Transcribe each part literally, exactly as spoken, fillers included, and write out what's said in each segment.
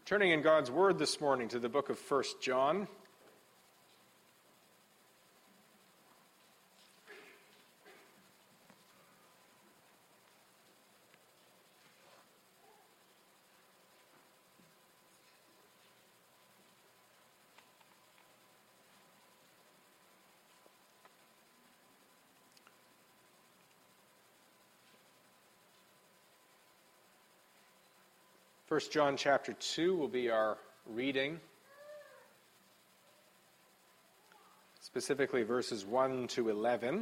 Turning in God's Word this morning to the book of First John. First John chapter two will be our reading, specifically verses one to eleven.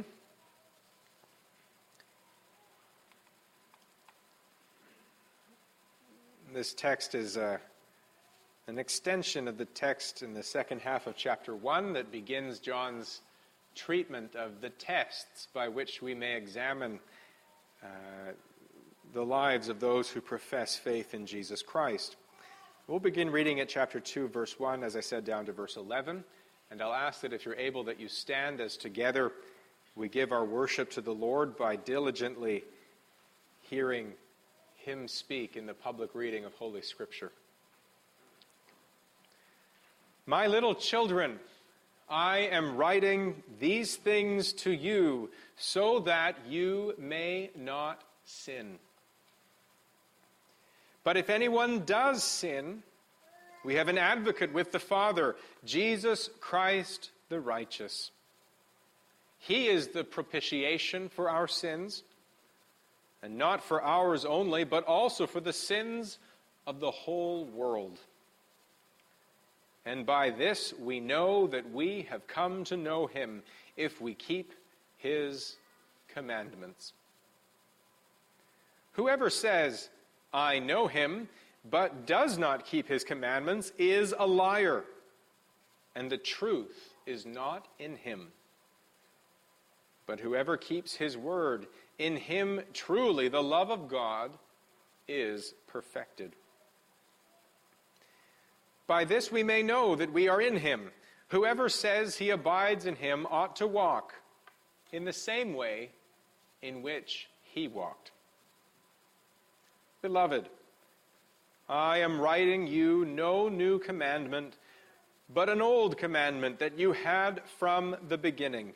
This text is a, an extension of the text in the second half of chapter one that begins John's treatment of the tests by which we may examine uh, the lives of those who profess faith in Jesus Christ. We'll begin reading at chapter two, verse one, as I said, down to verse eleven. And I'll ask that if you're able, that you stand as together we give our worship to the Lord by diligently hearing Him speak in the public reading of Holy Scripture. My little children, I am writing these things to you so that you may not sin. But if anyone does sin, we have an advocate with the Father, Jesus Christ the righteous. He is the propitiation for our sins, and not for ours only, but also for the sins of the whole world. And by this we know that we have come to know Him, if we keep His commandments. Whoever says, I know Him, but does not keep His commandments, is a liar, and the truth is not in him. But whoever keeps His word, in him truly the love of God is perfected. By this we may know that we are in Him. Whoever says he abides in Him ought to walk in the same way in which He walked. Beloved, I am writing you no new commandment, but an old commandment that you had from the beginning.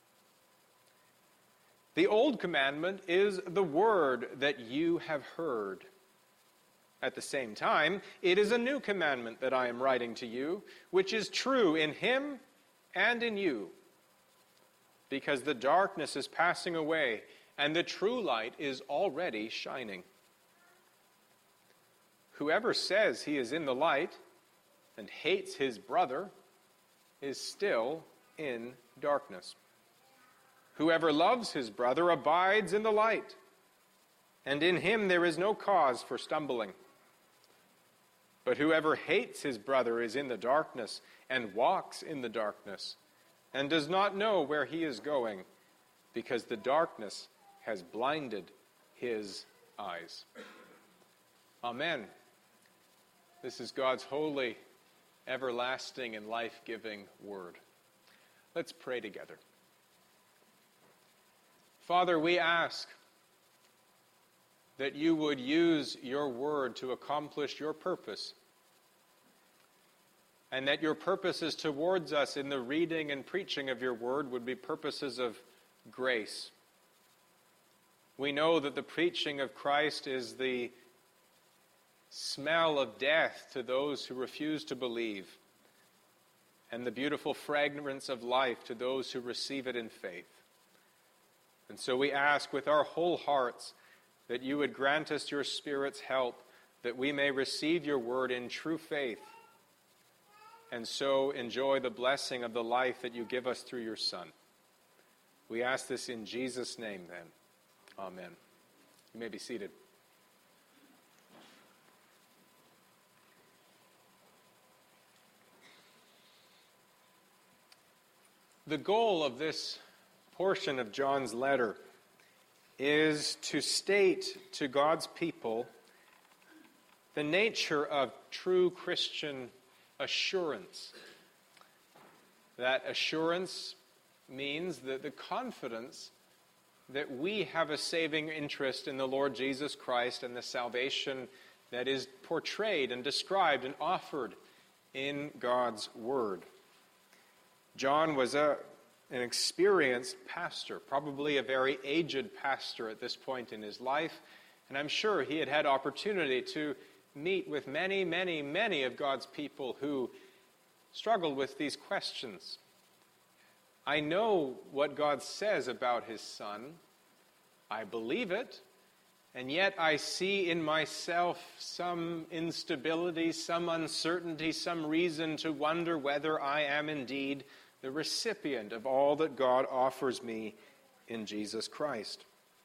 The old commandment is the word that you have heard. At the same time, it is a new commandment that I am writing to you, which is true in Him and in you, because the darkness is passing away and the true light is already shining. Whoever says he is in the light and hates his brother is still in darkness. Whoever loves his brother abides in the light, and in him there is no cause for stumbling. But whoever hates his brother is in the darkness and walks in the darkness and does not know where he is going, because the darkness has blinded his eyes. Amen. This is God's holy, everlasting, and life-giving word. Let's pray together. Father, we ask that you would use your word to accomplish your purpose, and that your purposes towards us in the reading and preaching of your word would be purposes of grace. We know that the preaching of Christ is the smell of death to those who refuse to believe, and the beautiful fragrance of life to those who receive it in faith. And so we ask with our whole hearts that you would grant us your Spirit's help, that we may receive your word in true faith, and so enjoy the blessing of the life that you give us through your Son. We ask this in Jesus' name, then. Amen. You may be seated. The goal of this portion of John's letter is to state to God's people the nature of true Christian assurance. That assurance means that the confidence that we have a saving interest in the Lord Jesus Christ and the salvation that is portrayed and described and offered in God's Word. John was a, an experienced pastor, probably a very aged pastor at this point in his life, and I'm sure he had had opportunity to meet with many, many, many of God's people who struggled with these questions. I know what God says about his Son. I believe it. And yet I see in myself some instability, some uncertainty, some reason to wonder whether I am indeed the recipient of all that God offers me in Jesus Christ.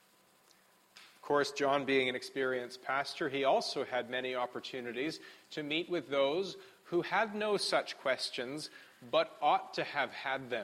Of course, John, being an experienced pastor, he also had many opportunities to meet with those who had no such questions, but ought to have had them.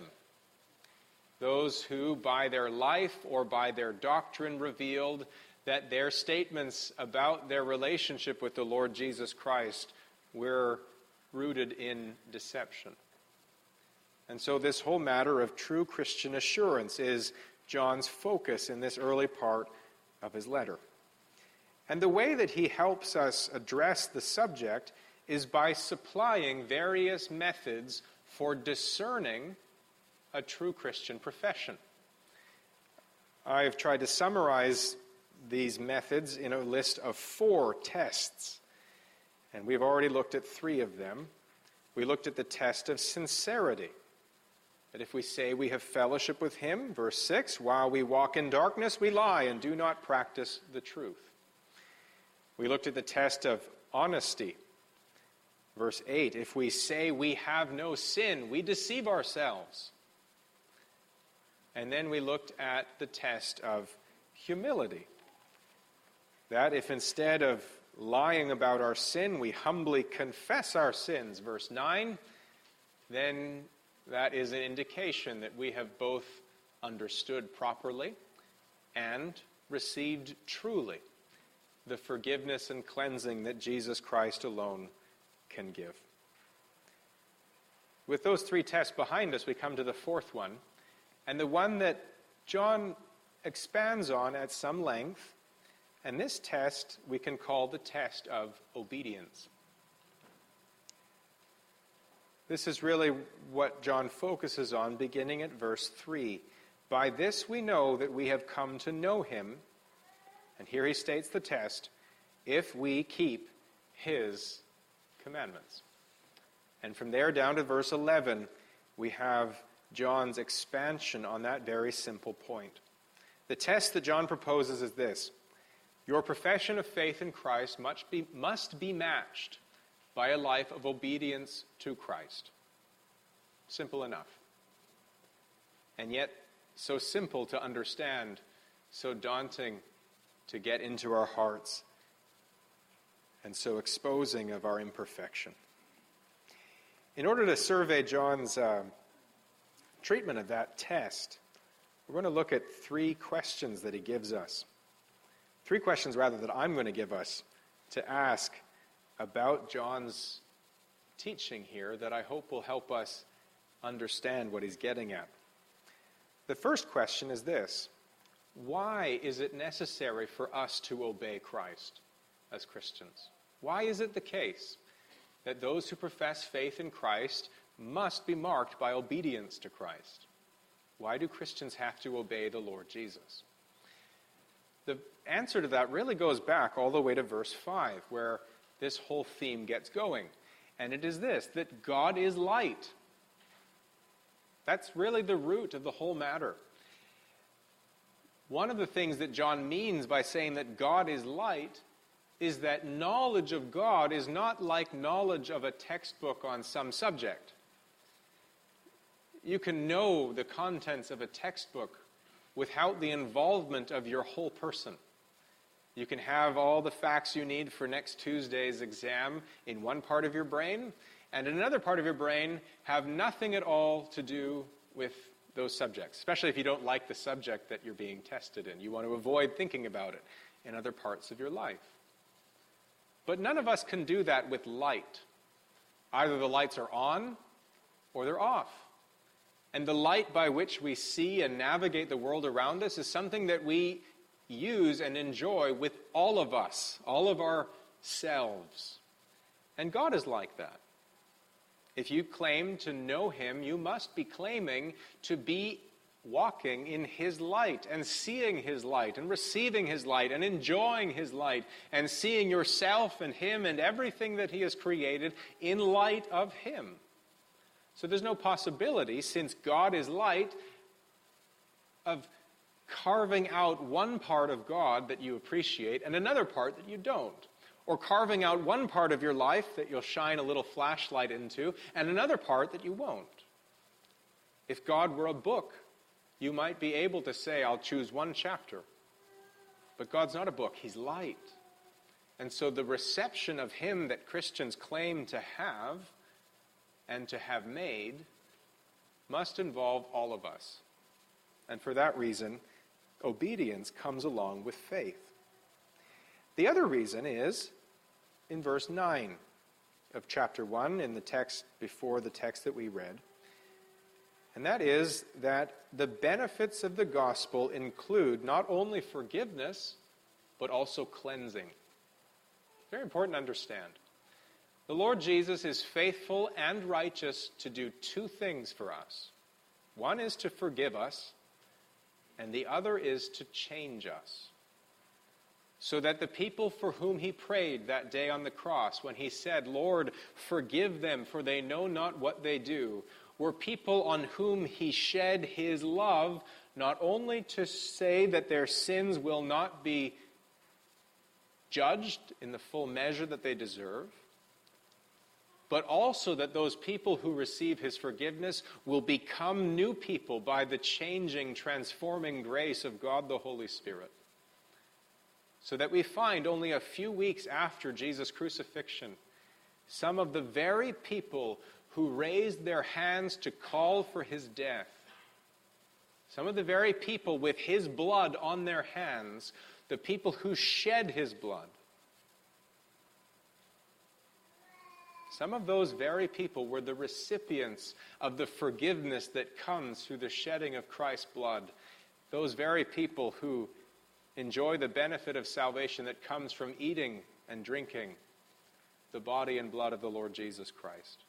Those who, by their life or by their doctrine, revealed that their statements about their relationship with the Lord Jesus Christ were rooted in deception. And so this whole matter of true Christian assurance is John's focus in this early part of his letter. And the way that he helps us address the subject is by supplying various methods for discerning a true Christian profession. I've tried to summarize these methods in a list of four tests, and we've already looked at three of them. We looked at the test of sincerity, that if we say we have fellowship with him, verse six, while we walk in darkness, we lie and do not practice the truth. We looked at the test of honesty, verse eight, if we say we have no sin, we deceive ourselves. And then we looked at the test of humility, that if instead of lying about our sin, we humbly confess our sins, verse nine, then that is an indication that we have both understood properly and received truly the forgiveness and cleansing that Jesus Christ alone can give. With those three tests behind us, we come to the fourth one, and the one that John expands on at some length. And this test we can call the test of obedience. This is really what John focuses on beginning at verse three. By this we know that we have come to know him, and here he states the test, if we keep his commandments. And from there down to verse eleven, we have John's expansion on that very simple point. The test that John proposes is this: your profession of faith in Christ must be, must be matched by a life of obedience to Christ. Simple enough. And yet, so simple to understand, so daunting to get into our hearts, and so exposing of our imperfection. In order to survey John's uh, treatment of that test, we're going to look at three questions that he gives us. Three questions, rather, that I'm going to give us to ask about John's teaching here that I hope will help us understand what he's getting at. The first question is this: why is it necessary for us to obey Christ as Christians? Why is it the case that those who profess faith in Christ must be marked by obedience to Christ? Why do Christians have to obey the Lord Jesus? The answer to that really goes back all the way to verse five, where this whole theme gets going. And it is this, that God is light. That's really the root of the whole matter. One of the things that John means by saying that God is light is that knowledge of God is not like knowledge of a textbook on some subject. You can know the contents of a textbook without the involvement of your whole person. You can have all the facts you need for next Tuesday's exam in one part of your brain, and in another part of your brain have nothing at all to do with those subjects, especially if you don't like the subject that you're being tested in. You want to avoid thinking about it in other parts of your life. But none of us can do that with light. Either the lights are on or they're off. And the light by which we see and navigate the world around us is something that we use and enjoy with all of us, all of our ourselves. And God is like that. If you claim to know him, you must be claiming to be walking in his light and seeing his light and receiving his light and enjoying his light and seeing yourself and him and everything that he has created in light of him. So there's no possibility, since God is light, of carving out one part of God that you appreciate and another part that you don't. Or carving out one part of your life that you'll shine a little flashlight into and another part that you won't. If God were a book, you might be able to say, I'll choose one chapter. But God's not a book, he's light. And so the reception of him that Christians claim to have and to have made must involve all of us. And for that reason, obedience comes along with faith. The other reason is in verse nine of chapter one, in the text before the text that we read. And that is that the benefits of the gospel include not only forgiveness, but also cleansing. Very important to understand. The Lord Jesus is faithful and righteous to do two things for us. One is to forgive us, and the other is to change us. So that the people for whom he prayed that day on the cross, when he said, Lord, forgive them, for they know not what they do, were people on whom he shed his love, not only to say that their sins will not be judged in the full measure that they deserve, but also that those people who receive his forgiveness will become new people by the changing, transforming grace of God the Holy Spirit. So that we find only a few weeks after Jesus' crucifixion, some of the very people who raised their hands to call for his death, some of the very people with his blood on their hands, the people who shed his blood, some of those very people were the recipients of the forgiveness that comes through the shedding of Christ's blood. Those very people who enjoy the benefit of salvation that comes from eating and drinking the body and blood of the Lord Jesus Christ.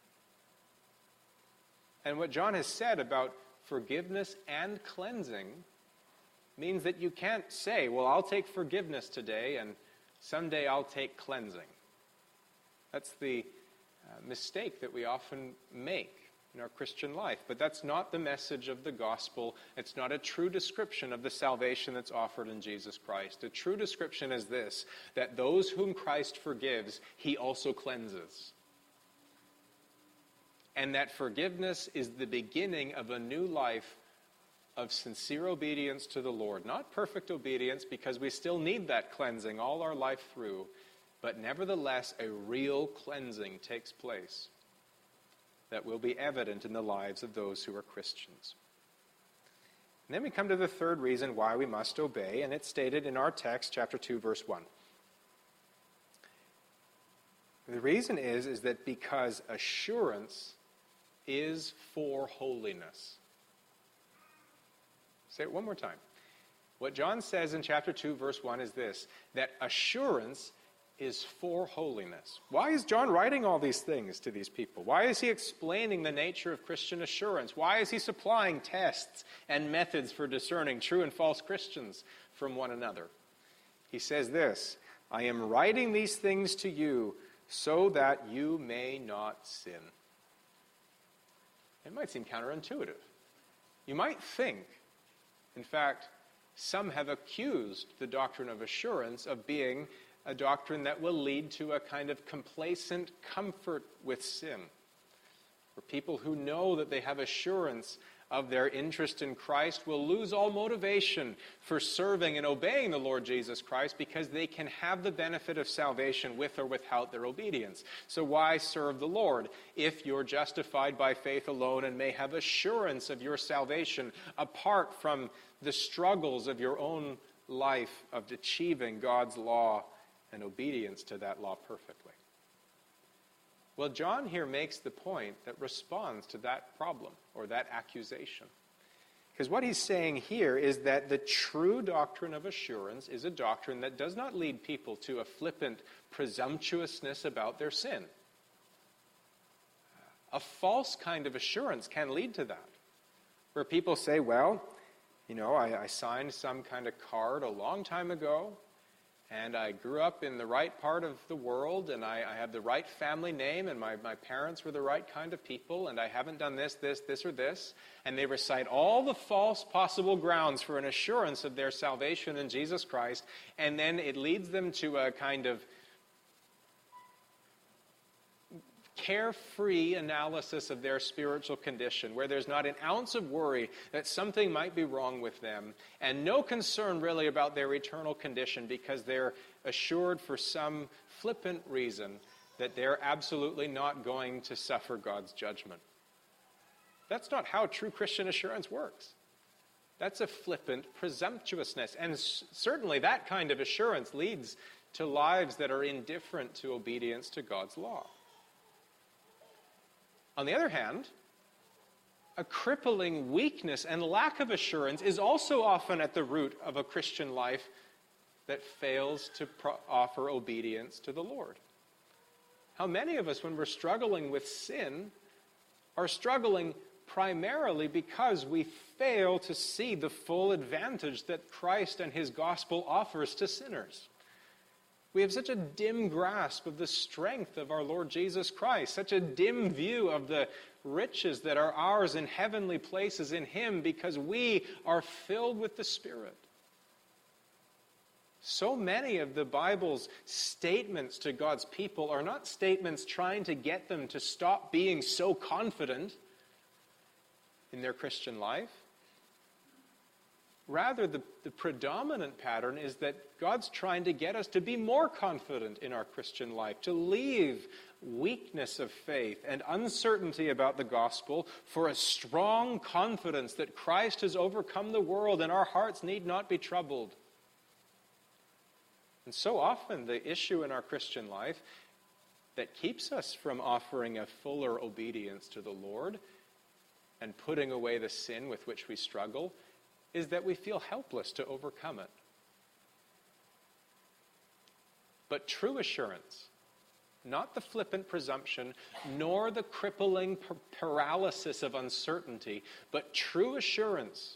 And what John has said about forgiveness and cleansing means that you can't say, well, I'll take forgiveness today and someday I'll take cleansing. That's the uh, mistake that we often make in our Christian life. But that's not the message of the gospel. It's not a true description of the salvation that's offered in Jesus Christ. A true description is this, that those whom Christ forgives, he also cleanses. And that forgiveness is the beginning of a new life of sincere obedience to the Lord. Not perfect obedience, because we still need that cleansing all our life through, but nevertheless a real cleansing takes place that will be evident in the lives of those who are Christians. And then we come to the third reason why we must obey, and it's stated in our text, chapter two, verse one. The reason is, is that because assurance is for holiness. Say it one more time. What John says in chapter two, verse one is this, that assurance is for holiness. Why is John writing all these things to these people? Why is he explaining the nature of Christian assurance? Why is he supplying tests and methods for discerning true and false Christians from one another? He says this, I am writing these things to you so that you may not sin. It might seem counterintuitive. You might think, in fact, some have accused the doctrine of assurance of being a doctrine that will lead to a kind of complacent comfort with sin. For people who know that they have assurance of their interest in Christ will lose all motivation for serving and obeying the Lord Jesus Christ because they can have the benefit of salvation with or without their obedience. So why serve the Lord if you're justified by faith alone and may have assurance of your salvation apart from the struggles of your own life of achieving God's law and obedience to that law perfectly? Well, John here makes the point that responds to that problem or that accusation. Because what he's saying here is that the true doctrine of assurance is a doctrine that does not lead people to a flippant presumptuousness about their sin. A false kind of assurance can lead to that, where people say, well, you know, I, I signed some kind of card a long time ago, and I grew up in the right part of the world, and I, I have the right family name, and my, my parents were the right kind of people, and I haven't done this, this, this, or this. And they recite all the false possible grounds for an assurance of their salvation in Jesus Christ, and then it leads them to a kind of carefree analysis of their spiritual condition, where there's not an ounce of worry that something might be wrong with them, and no concern really about their eternal condition, because they're assured for some flippant reason that they're absolutely not going to suffer God's judgment. That's not how true Christian assurance works. That's a flippant presumptuousness, and s- certainly that kind of assurance leads to lives that are indifferent to obedience to God's law. On the other hand, a crippling weakness and lack of assurance is also often at the root of a Christian life that fails to pro- offer obedience to the Lord. How many of us, when we're struggling with sin, are struggling primarily because we fail to see the full advantage that Christ and his gospel offers to sinners? We have such a dim grasp of the strength of our Lord Jesus Christ, such a dim view of the riches that are ours in heavenly places in him, because we are filled with the Spirit. So many of the Bible's statements to God's people are not statements trying to get them to stop being so confident in their Christian life. Rather, the, the predominant pattern is that God's trying to get us to be more confident in our Christian life, to leave weakness of faith and uncertainty about the gospel for a strong confidence that Christ has overcome the world and our hearts need not be troubled. And so often the issue in our Christian life that keeps us from offering a fuller obedience to the Lord and putting away the sin with which we struggle is that we feel helpless to overcome it. But true assurance, not the flippant presumption, nor the crippling par- paralysis of uncertainty, but true assurance,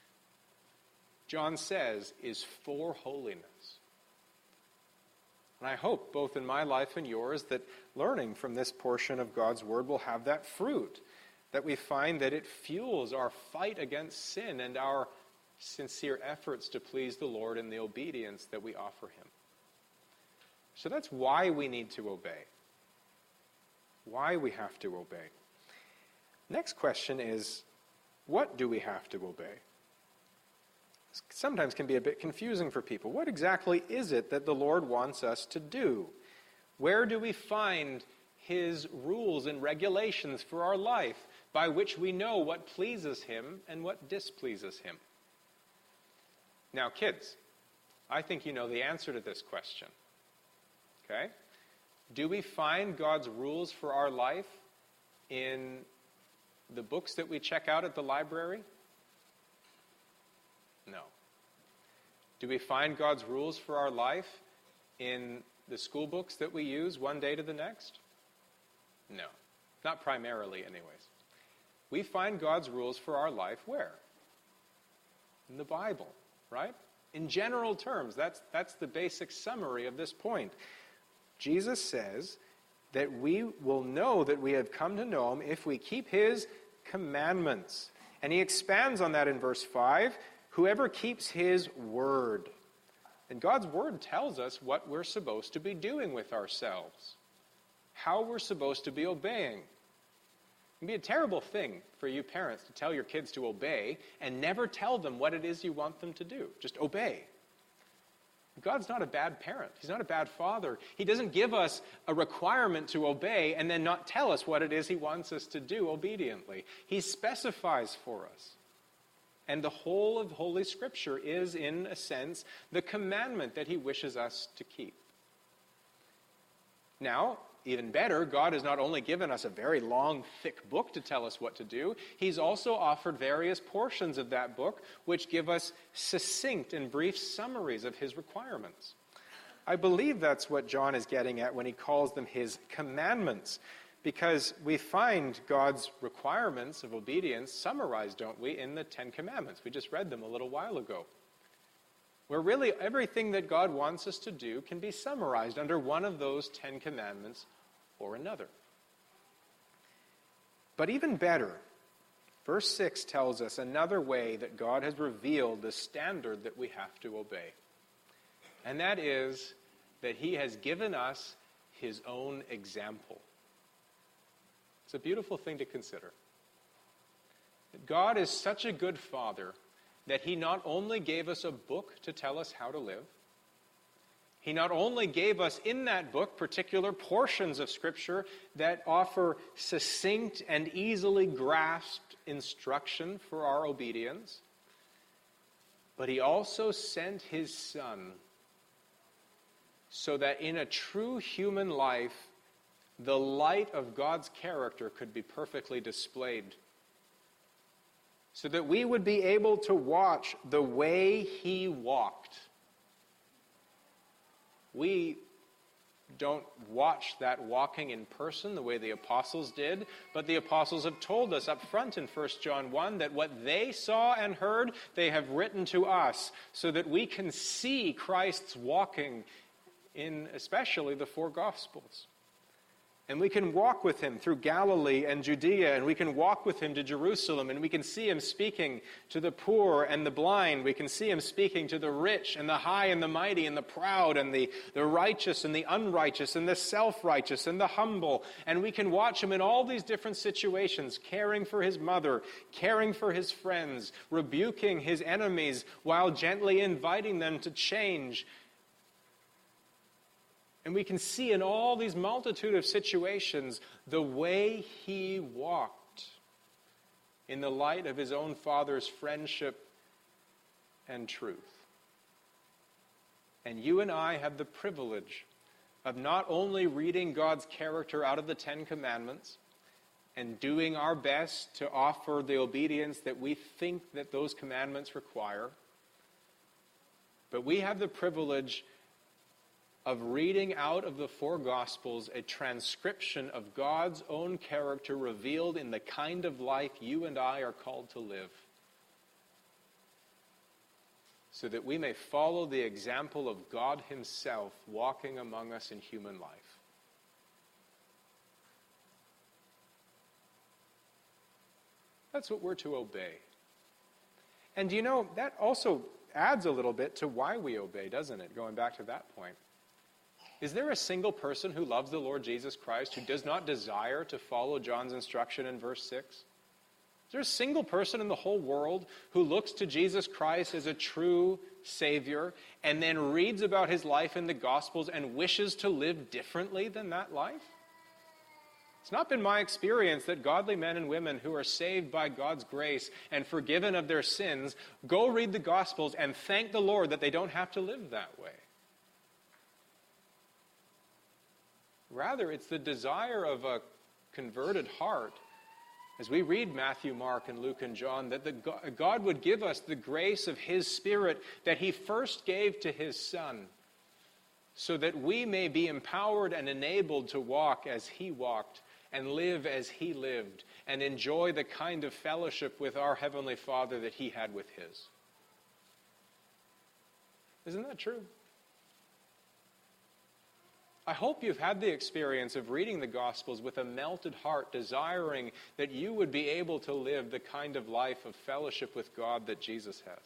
John says, is for holiness. And I hope, both in my life and yours, that learning from this portion of God's word will have that fruit, that we find that it fuels our fight against sin and our sincere efforts to please the Lord in the obedience that we offer him. So that's why we need to obey. Why we have to obey. Next question is, what do we have to obey? This sometimes can be a bit confusing for people. What exactly is it that the Lord wants us to do? Where do we find his rules and regulations for our life by which we know what pleases him and what displeases him? Now, kids, I think you know the answer to this question. Okay? Do we find God's rules for our life in the books that we check out at the library? No. Do we find God's rules for our life in the school books that we use one day to the next? No. Not primarily, anyways. We find God's rules for our life where? In the Bible. Right? In general terms, that's, that's the basic summary of this point. Jesus says that we will know that we have come to know him if we keep his commandments. And he expands on that in verse five, whoever keeps his word. And God's word tells us what we're supposed to be doing with ourselves, how we're supposed to be obeying. It can be a terrible thing for you parents to tell your kids to obey and never tell them what it is you want them to do. Just obey. God's not a bad parent. He's not a bad father. He doesn't give us a requirement to obey and then not tell us what it is he wants us to do obediently. He specifies for us. And the whole of Holy Scripture is, in a sense, the commandment that he wishes us to keep. Now, Even better, God has not only given us a very long, thick book to tell us what to do, he's also offered various portions of that book which give us succinct and brief summaries of his requirements. I believe that's what John is getting at when he calls them his commandments, because we find God's requirements of obedience summarized, don't we, in the Ten Commandments. We just read them a little while ago, where really everything that God wants us to do can be summarized under one of those Ten Commandments or another. But even better, verse six tells us another way that God has revealed the standard that we have to obey. And that is that he has given us his own example. It's a beautiful thing to consider. God is such a good father that he not only gave us a book to tell us how to live, he not only gave us in that book particular portions of Scripture that offer succinct and easily grasped instruction for our obedience, but he also sent his Son so that in a true human life, the light of God's character could be perfectly displayed, so that we would be able to watch the way he walked. We don't watch that walking in person the way the apostles did, but the apostles have told us up front in First John one that what they saw and heard, they have written to us, so that we can see Christ's walking in especially the four Gospels. And we can walk with him through Galilee and Judea, and we can walk with him to Jerusalem, and we can see him speaking to the poor and the blind. We can see him speaking to the rich and the high and the mighty and the proud and the, the righteous and the unrighteous and the self-righteous and the humble. And we can watch him in all these different situations, caring for his mother, caring for his friends, rebuking his enemies while gently inviting them to change. And we can see in all these multitude of situations the way he walked in the light of his own Father's friendship and truth. And you and I have the privilege of not only reading God's character out of the Ten Commandments and doing our best to offer the obedience that we think that those commandments require, but we have the privilege of reading out of the four Gospels a transcription of God's own character revealed in the kind of life you and I are called to live, so that we may follow the example of God himself walking among us in human life. That's what we're to obey. And you know, that also adds a little bit to why we obey, doesn't it? Going back to that point. Is there a single person who loves the Lord Jesus Christ who does not desire to follow John's instruction in verse six? Is there a single person in the whole world who looks to Jesus Christ as a true Savior and then reads about his life in the Gospels and wishes to live differently than that life? It's not been my experience that godly men and women who are saved by God's grace and forgiven of their sins go read the Gospels and thank the Lord that they don't have to live that way. Rather, it's the desire of a converted heart, as we read Matthew, Mark, and Luke, and John, that the God would give us the grace of his Spirit that he first gave to his Son, so that we may be empowered and enabled to walk as he walked and live as he lived and enjoy the kind of fellowship with our Heavenly Father that he had with his. Isn't that true? I hope you've had the experience of reading the Gospels with a melted heart, desiring that you would be able to live the kind of life of fellowship with God that Jesus has.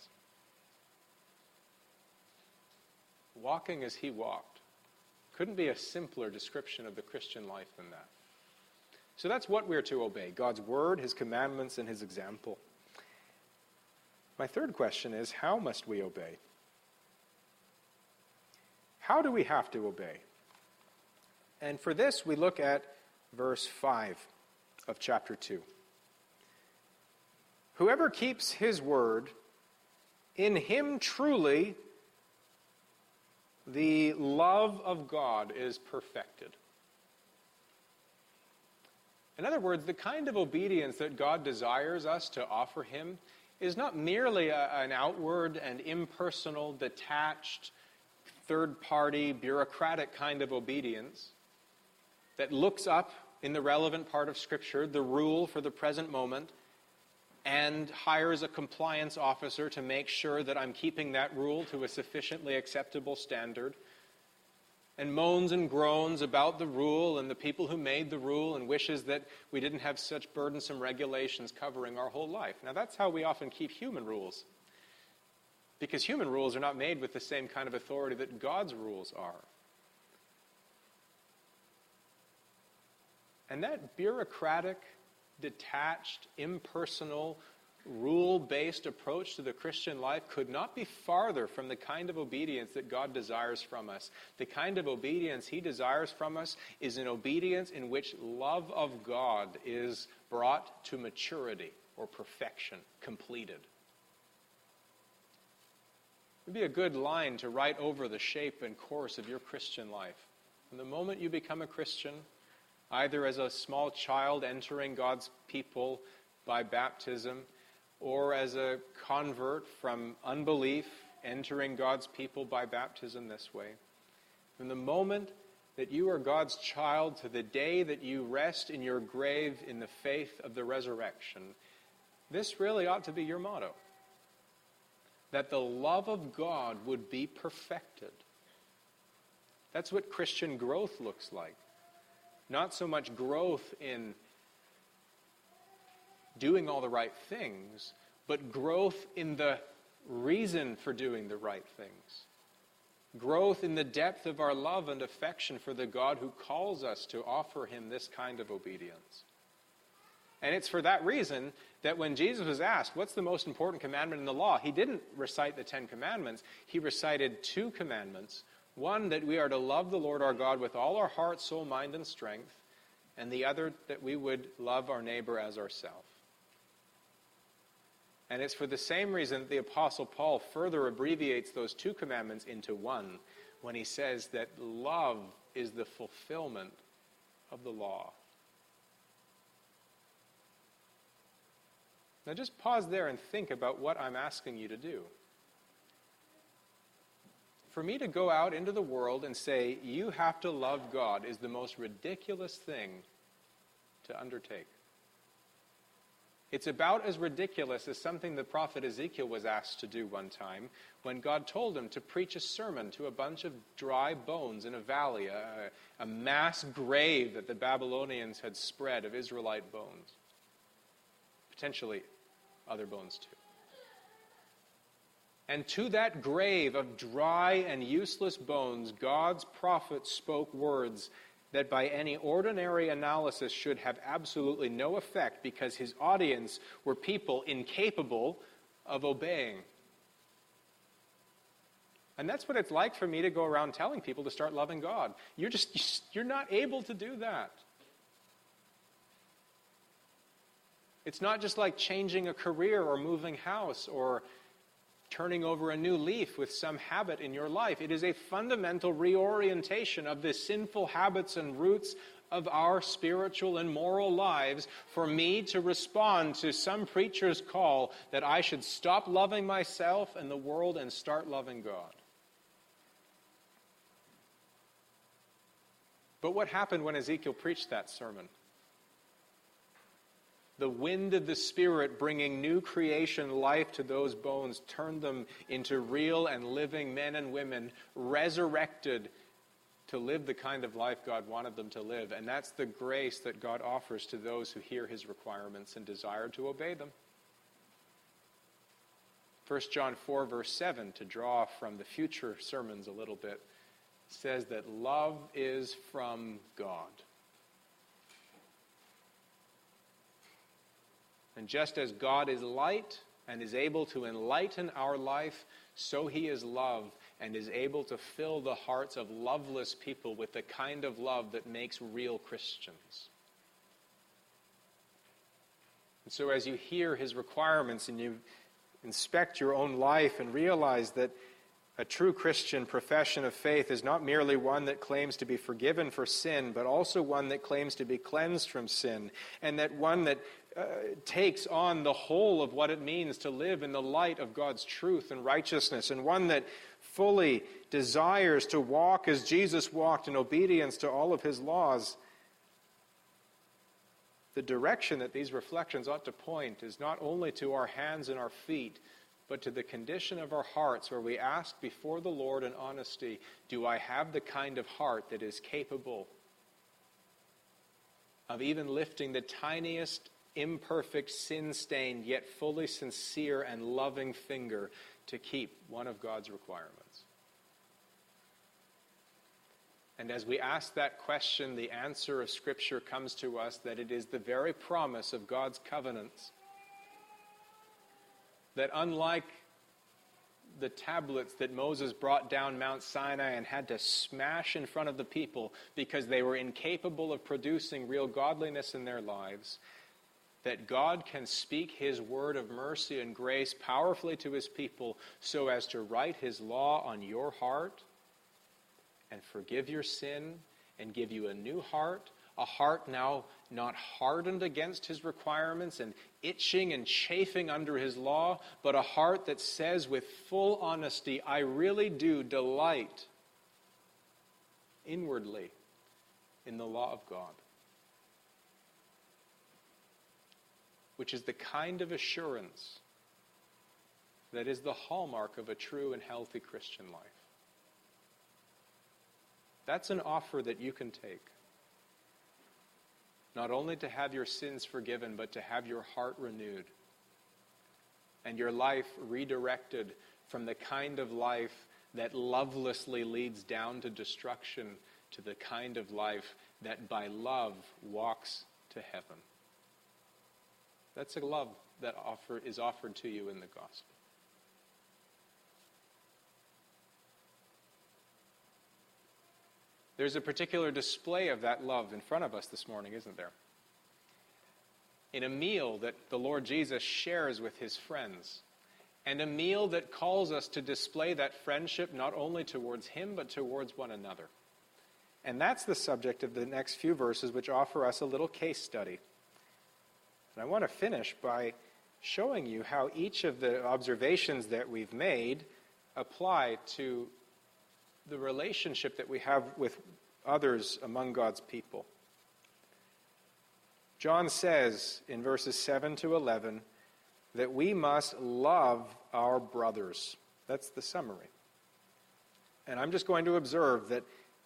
Walking as he walked. Couldn't be a simpler description of the Christian life than that. So that's what we're to obey, God's word, his commandments, and his example. My third question is, how must we obey? How do we have to obey? And for this, we look at verse five of chapter two. Whoever keeps his word, in him truly the love of God is perfected. In other words, the kind of obedience that God desires us to offer him is not merely a, an outward and impersonal, detached, third-party, bureaucratic kind of obedience that looks up in the relevant part of Scripture, the rule for the present moment, and hires a compliance officer to make sure that I'm keeping that rule to a sufficiently acceptable standard, and moans and groans about the rule and the people who made the rule and wishes that we didn't have such burdensome regulations covering our whole life. Now, that's how we often keep human rules, because human rules are not made with the same kind of authority that God's rules are. And that bureaucratic, detached, impersonal, rule-based approach to the Christian life could not be farther from the kind of obedience that God desires from us. The kind of obedience he desires from us is an obedience in which love of God is brought to maturity or perfection, completed. It would be a good line to write over the shape and course of your Christian life. From the moment you become a Christian, either as a small child entering God's people by baptism, or as a convert from unbelief entering God's people by baptism this way. From the moment that you are God's child to the day that you rest in your grave in the faith of the resurrection, this really ought to be your motto. That the love of God would be perfected. That's what Christian growth looks like. Not so much growth in doing all the right things, but growth in the reason for doing the right things. Growth in the depth of our love and affection for the God who calls us to offer him this kind of obedience. And it's for that reason that when Jesus was asked, what's the most important commandment in the law? He didn't recite the Ten Commandments. He recited two commandments. One, that we are to love the Lord our God with all our heart, soul, mind, and strength. And the other, that we would love our neighbor as ourselves. And it's for the same reason that the Apostle Paul further abbreviates those two commandments into one when he says that love is the fulfillment of the law. Now just pause there and think about what I'm asking you to do. For me to go out into the world and say, you have to love God, is the most ridiculous thing to undertake. It's about as ridiculous as something the prophet Ezekiel was asked to do one time when God told him to preach a sermon to a bunch of dry bones in a valley, a, a mass grave that the Babylonians had spread of Israelite bones. Potentially other bones too. And to that grave of dry and useless bones, God's prophet spoke words that by any ordinary analysis should have absolutely no effect because his audience were people incapable of obeying. And that's what it's like for me to go around telling people to start loving God. You're just, you're not able to do that. It's not just like changing a career or moving house or turning over a new leaf with some habit in your life. It is a fundamental reorientation of the sinful habits and roots of our spiritual and moral lives for me to respond to some preacher's call that I should stop loving myself and the world and start loving God. But what happened when Ezekiel preached that sermon? The wind of the Spirit bringing new creation life to those bones turned them into real and living men and women, resurrected to live the kind of life God wanted them to live. And that's the grace that God offers to those who hear his requirements and desire to obey them. First John four, verse seven, to draw from the future sermons a little bit, says that love is from God. And just as God is light and is able to enlighten our life, so he is love and is able to fill the hearts of loveless people with the kind of love that makes real Christians. And so as you hear his requirements and you inspect your own life and realize that A true Christian profession of faith is not merely one that claims to be forgiven for sin, but also one that claims to be cleansed from sin, and that one that uh, takes on the whole of what it means to live in the light of God's truth and righteousness, and one that fully desires to walk as Jesus walked in obedience to all of his laws. The direction that these reflections ought to point is not only to our hands and our feet, but to the condition of our hearts, where we ask before the Lord in honesty, do I have the kind of heart that is capable of even lifting the tiniest, imperfect, sin-stained, yet fully sincere and loving finger to keep one of God's requirements? And as we ask that question, the answer of Scripture comes to us that it is the very promise of God's covenants that, unlike the tablets that Moses brought down Mount Sinai and had to smash in front of the people because they were incapable of producing real godliness in their lives, that God can speak his word of mercy and grace powerfully to his people so as to write his law on your heart and forgive your sin and give you a new heart, a heart now not hardened against his requirements and itching and chafing under his law, but a heart that says with full honesty, I really do delight inwardly in the law of God. Which is the kind of assurance that is the hallmark of a true and healthy Christian life. That's an offer that you can take. Not only to have your sins forgiven, but to have your heart renewed and your life redirected from the kind of life that lovelessly leads down to destruction to the kind of life that by love walks to heaven. That's a love that offer, is offered to you in the gospel. There's a particular display of that love in front of us this morning, isn't there? In a meal that the Lord Jesus shares with his friends, and a meal that calls us to display that friendship not only towards him, but towards one another. And that's the subject of the next few verses, which offer us a little case study. And I want to finish by showing you how each of the observations that we've made apply to the relationship that we have with others among God's people. John says in verses seven to eleven that we must love our brothers. That's the summary. And I'm just going to observe that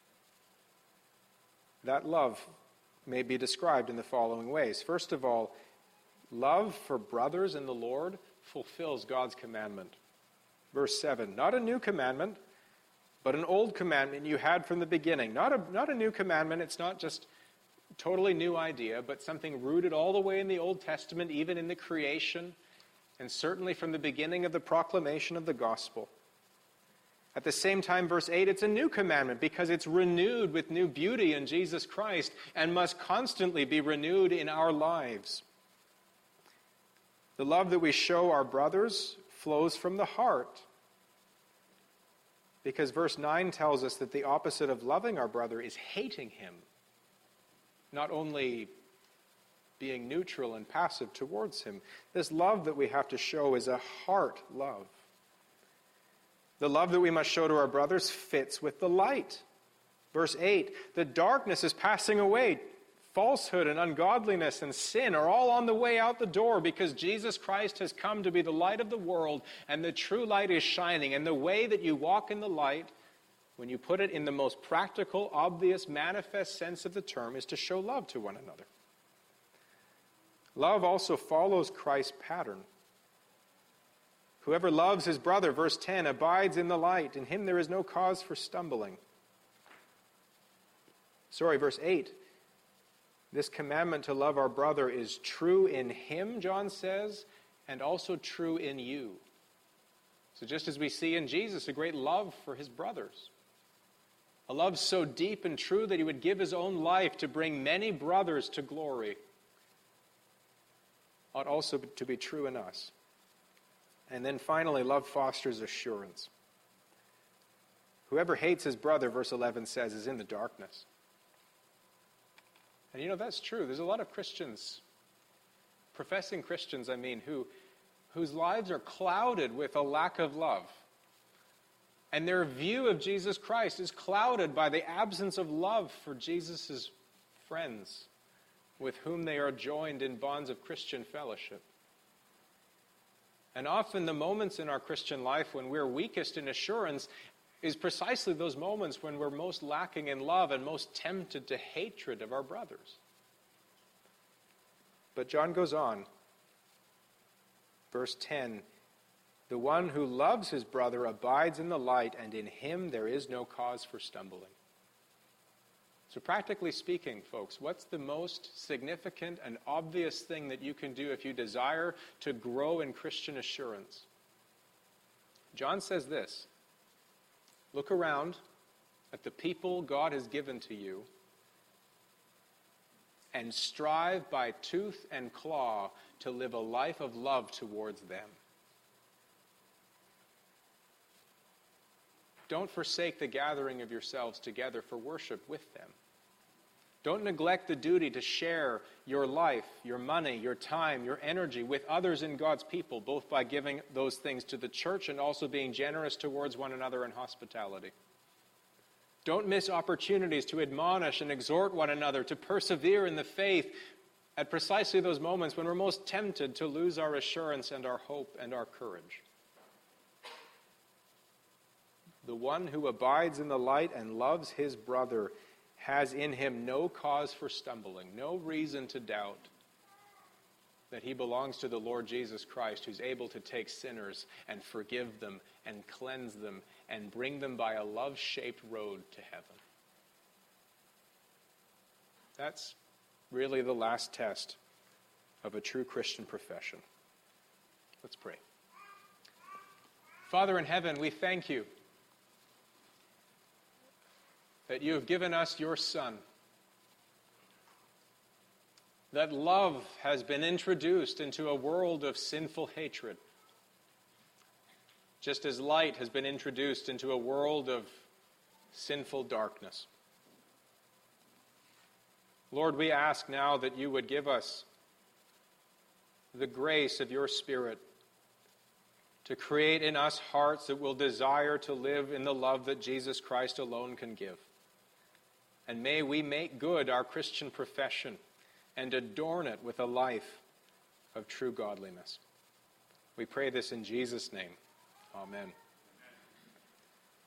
that love may be described in the following ways. First of all, love for brothers in the Lord fulfills God's commandment. Verse seven, not a new commandment, but an old commandment you had from the beginning. Not a, not a new commandment. It's not just a totally new idea, but something rooted all the way in the Old Testament, even in the creation, and certainly from the beginning of the proclamation of the gospel. At the same time, verse eight, it's a new commandment because it's renewed with new beauty in Jesus Christ and must constantly be renewed in our lives. The love that we show our brothers flows from the heart. Because verse nine tells us that the opposite of loving our brother is hating him. Not only being neutral and passive towards him. This love that we have to show is a heart love. The love that we must show to our brothers fits with the light. Verse eight, the darkness is passing away. Falsehood and ungodliness and sin are all on the way out the door because Jesus Christ has come to be the light of the world, and the true light is shining. And the way that you walk in the light, when you put it in the most practical, obvious, manifest sense of the term, is to show love to one another. Love also follows Christ's pattern. Whoever loves his brother, verse ten, abides in the light. In him there is no cause for stumbling. Sorry, verse eight. This commandment to love our brother is true in him, John says, and also true in you. So just as we see in Jesus a great love for his brothers, a love so deep and true that he would give his own life to bring many brothers to glory, ought also to be true in us. And then finally, love fosters assurance. Whoever hates his brother, verse eleven says, is in the darkness. And you know, that's true. There's a lot of Christians, professing Christians, I mean, who whose lives are clouded with a lack of love. And their view of Jesus Christ is clouded by the absence of love for Jesus' friends with whom they are joined in bonds of Christian fellowship. And often the moments in our Christian life when we're weakest in assurance is precisely those moments when we're most lacking in love and most tempted to hatred of our brothers. But John goes on, verse ten, the one who loves his brother abides in the light, and in him there is no cause for stumbling. So practically speaking, folks, what's the most significant and obvious thing that you can do if you desire to grow in Christian assurance? John says this: look around at the people God has given to you and strive by tooth and claw to live a life of love towards them. Don't forsake the gathering of yourselves together for worship with them. Don't neglect the duty to share your life, your money, your time, your energy with others in God's people, both by giving those things to the church and also being generous towards one another in hospitality. Don't miss opportunities to admonish and exhort one another to persevere in the faith at precisely those moments when we're most tempted to lose our assurance and our hope and our courage. The one who abides in the light and loves his brother has in him no cause for stumbling, no reason to doubt that he belongs to the Lord Jesus Christ, who's able to take sinners and forgive them and cleanse them and bring them by a love-shaped road to heaven. That's really the last test of a true Christian profession. Let's pray. Father in heaven, we thank you that you have given us your Son, that love has been introduced into a world of sinful hatred, just as light has been introduced into a world of sinful darkness. Lord, we ask now that you would give us the grace of your Spirit to create in us hearts that will desire to live in the love that Jesus Christ alone can give. And may we make good our Christian profession and adorn it with a life of true godliness. We pray this in Jesus' name. Amen.